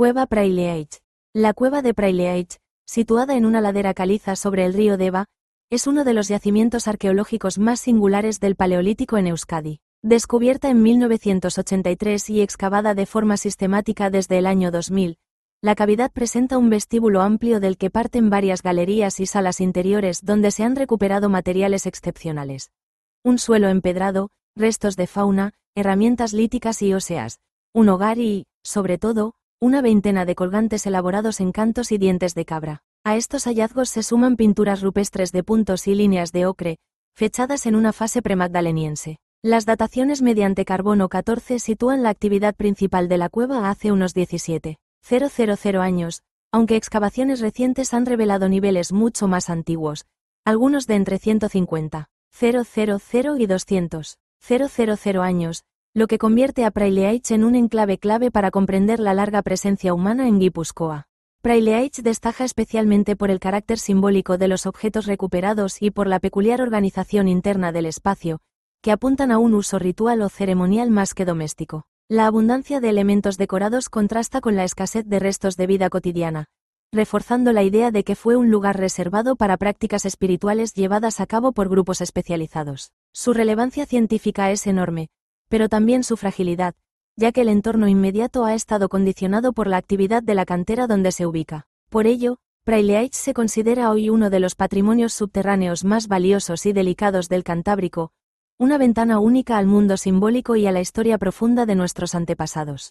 Cueva Prailleach. La cueva de Prailleach, situada en una ladera caliza sobre el río Deva, es uno de los yacimientos arqueológicos más singulares del Paleolítico en Euskadi. Descubierta en 1983 y excavada de forma sistemática desde el año 2000, la cavidad presenta un vestíbulo amplio del que parten varias galerías y salas interiores donde se han recuperado materiales excepcionales. Un suelo empedrado, restos de fauna, herramientas líticas y óseas, un hogar y, sobre todo, una veintena de colgantes elaborados en cantos y dientes de cabra. A estos hallazgos se suman pinturas rupestres de puntos y líneas de ocre, fechadas en una fase premagdaleniense. Las dataciones mediante carbono 14 sitúan la actividad principal de la cueva hace unos 17,000 años, aunque excavaciones recientes han revelado niveles mucho más antiguos, algunos de entre 150,000 y 200,000 años, lo que convierte a Prailleach en un enclave clave para comprender la larga presencia humana en Guipúzcoa. Prailleach destaca especialmente por el carácter simbólico de los objetos recuperados y por la peculiar organización interna del espacio, que apuntan a un uso ritual o ceremonial más que doméstico. La abundancia de elementos decorados contrasta con la escasez de restos de vida cotidiana, reforzando la idea de que fue un lugar reservado para prácticas espirituales llevadas a cabo por grupos especializados. Su relevancia científica es enorme, pero también su fragilidad, ya que el entorno inmediato ha estado condicionado por la actividad de la cantera donde se ubica. Por ello, Prailleach se considera hoy uno de los patrimonios subterráneos más valiosos y delicados del Cantábrico, una ventana única al mundo simbólico y a la historia profunda de nuestros antepasados.